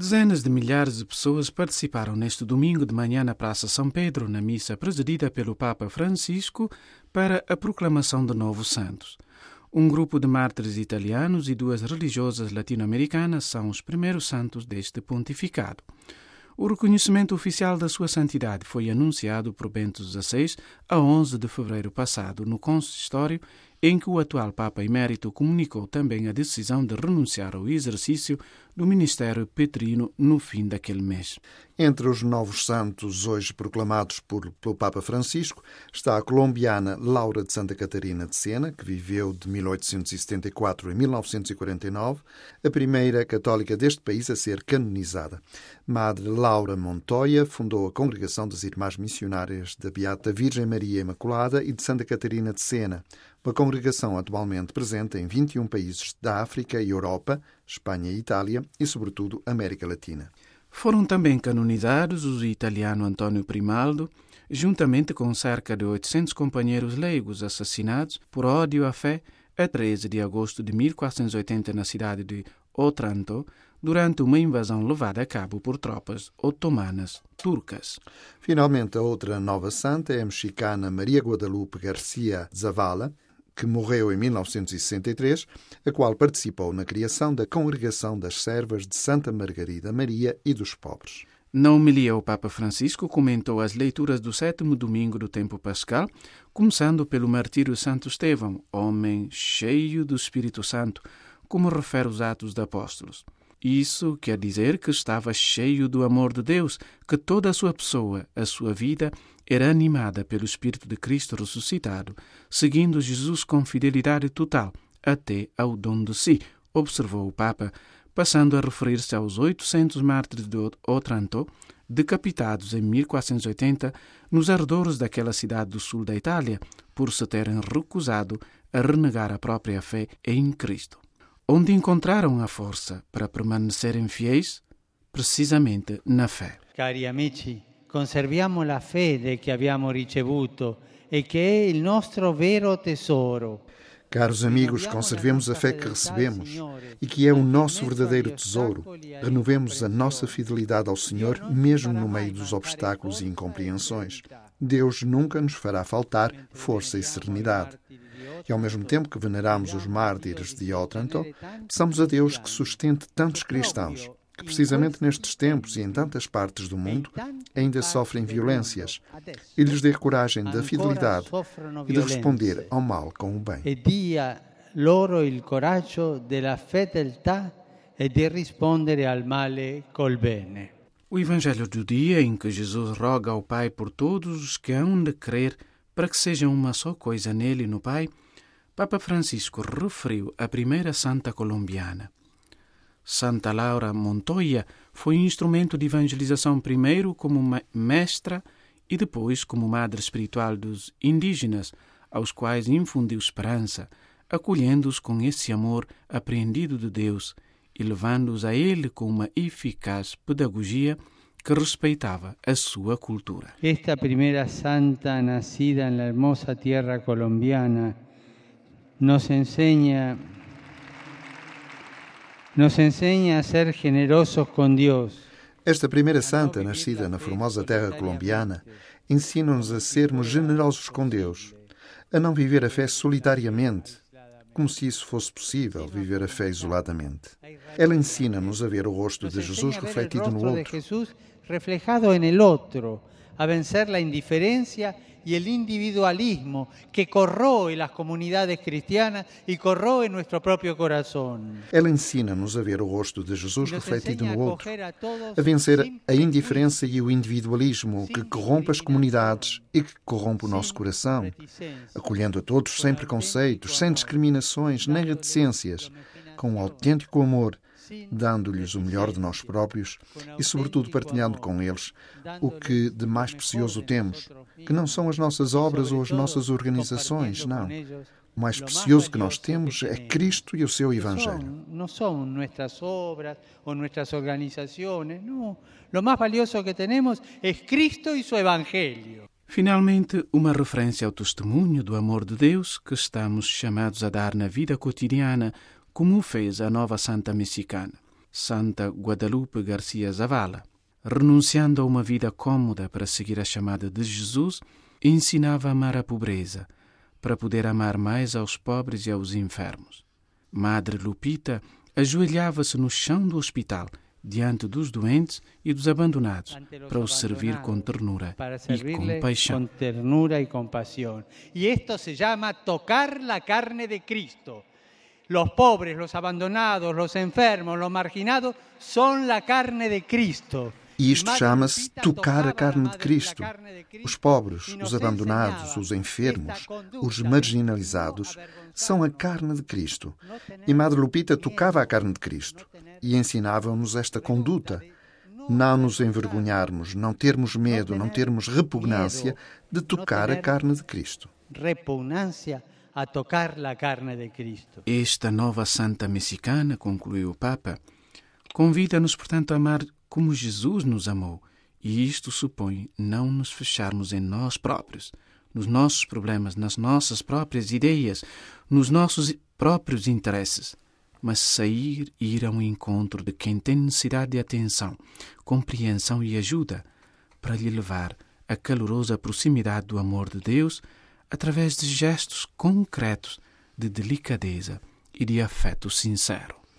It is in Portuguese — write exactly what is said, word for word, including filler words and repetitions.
Dezenas de milhares de pessoas participaram neste domingo de manhã na Praça São Pedro, na missa presidida pelo Papa Francisco para a proclamação de novos santos. Um grupo de mártires italianos e duas religiosas latino-americanas são os primeiros santos deste pontificado. O reconhecimento oficial da sua santidade foi anunciado por Bento dezasseis a onze de fevereiro passado, no consistório em que o atual Papa Emérito comunicou também a decisão de renunciar ao exercício do ministério petrino no fim daquele mês. Entre os novos santos hoje proclamados por, pelo Papa Francisco está a colombiana Laura de Santa Catarina de Sena, que viveu de mil oitocentos e setenta e quatro a mil novecentos e quarenta e nove, a primeira católica deste país a ser canonizada. Madre Laura Montoya fundou a Congregação das Irmãs Missionárias da Beata Virgem Maria Imaculada e de Santa Catarina de Sena, uma congregação atualmente presente em vinte e um países da África e Europa, Espanha e Itália e, sobretudo, América Latina. Foram também canonizados o italiano António Primaldo, juntamente com cerca de oitocentos companheiros leigos assassinados por ódio à fé a treze de agosto de mil quatrocentos e oitenta na cidade de Otranto, durante uma invasão levada a cabo por tropas otomanas turcas. Finalmente, a outra nova santa é a mexicana Maria Guadalupe García Zavala, que morreu em mil novecentos e sessenta e três, a qual participou na criação da Congregação das Servas de Santa Margarida Maria e dos Pobres. Na homilia, o Papa Francisco comentou as leituras do sétimo domingo do tempo pascal, começando pelo martírio de Santo Estevão, homem cheio do Espírito Santo, como refere os Atos dos Apóstolos. Isso quer dizer que estava cheio do amor de Deus, que toda a sua pessoa, a sua vida, era animada pelo Espírito de Cristo ressuscitado, seguindo Jesus com fidelidade total, até ao dom de si, observou o Papa, passando a referir-se aos oitocentos mártires de Otranto, decapitados em mil quatrocentos e oitenta nos ardores daquela cidade do sul da Itália, por se terem recusado a renegar a própria fé em Cristo. Onde encontraram a força para permanecerem fiéis? Precisamente na fé. Cari amici, conserviamo la fede che abbiamo ricevuto e che è il nostro vero tesoro. Caros amigos, conservemos a fé que recebemos e que é o nosso verdadeiro tesouro. Renovemos a nossa fidelidade ao Senhor, mesmo no meio dos obstáculos e incompreensões. Deus nunca nos fará faltar força e serenidade. E ao mesmo tempo que veneramos os mártires de Otranto, peçamos a Deus que sustente tantos cristãos que, precisamente nestes tempos e em tantas partes do mundo, ainda sofrem violências, e lhes dê coragem da fidelidade e de responder ao mal com o bem. E dia loro il coraggio della fedeltà e di rispondere al male col bene. O Evangelho do dia em que Jesus roga ao Pai por todos os que hão de crer para que sejam uma só coisa nele e no Pai, Papa Francisco referiu a primeira santa colombiana. Santa Laura Montoya foi instrumento de evangelização primeiro como mestra e depois como madre espiritual dos indígenas, aos quais infundiu esperança, acolhendo-os com esse amor apreendido de Deus e levando-os a Ele com uma eficaz pedagogia que respeitava a sua cultura. Esta primeira santa nascida na hermosa tierra colombiana nos enseña nos enseña a ser generosos com Deus. Esta primeira santa, nascida na formosa terra colombiana, ensina-nos a sermos generosos com Deus, a não viver a fé solitariamente, como se isso fosse possível, viver a fé isoladamente. Ela ensina-nos a ver o rosto de Jesus refletido no outro, reflejado en el otro, a vencer la indiferencia y el individualismo que corroe las comunidades cristianas y corroe nuestro propio corazón. Ela ensina-nos a ver o rosto de Jesus refletido no outro, a vencer a indiferença e o individualismo que corrompe as comunidades e que corrompe o nosso coração, acolhendo a todos sem preconceitos, sem discriminações nem reticências, com um autêntico amor, dando-lhes o melhor de nós próprios e, sobretudo, partilhando com eles o que de mais precioso temos, que não são as nossas obras ou as nossas organizações, não. O mais precioso que nós temos é Cristo e o seu Evangelho. Não são nossas obras ou nossas organizações, não. O mais valioso que temos é Cristo e seu Evangelho. Finalmente, uma referência ao testemunho do amor de Deus que estamos chamados a dar na vida cotidiana, como o fez a nova santa mexicana. Santa Guadalupe Garcia Zavala. Renunciando a uma vida cômoda para seguir a chamada de Jesus, ensinava a amar a pobreza, para poder amar mais aos pobres e aos enfermos. Madre Lupita ajoelhava-se no chão do hospital, diante dos doentes e dos abandonados, para os servir com ternura e compaixão. Com ternura e compaixão. E isto se chama tocar a carne de Cristo. Os pobres, os abandonados, os enfermos, os marginados são a carne de Cristo. E isto chama-se tocar a carne de Cristo. Os pobres, os abandonados, os enfermos, os marginalizados são a carne de Cristo. E Madre Lupita tocava a carne de Cristo e ensinava-nos esta conduta. Não nos envergonharmos, não termos medo, não termos repugnância de tocar a carne de Cristo. Repugnância a tocar a carne de Cristo. Esta nova santa mexicana, concluiu o Papa, convida-nos, portanto, a amar como Jesus nos amou, e isto supõe não nos fecharmos em nós próprios, nos nossos problemas, nas nossas próprias ideias, nos nossos próprios interesses, mas sair e ir ao encontro de quem tem necessidade de atenção, compreensão e ajuda, para lhe levar a calorosa proximidade do amor de Deus através de gestos concretos de delicadeza e de afeto sincero.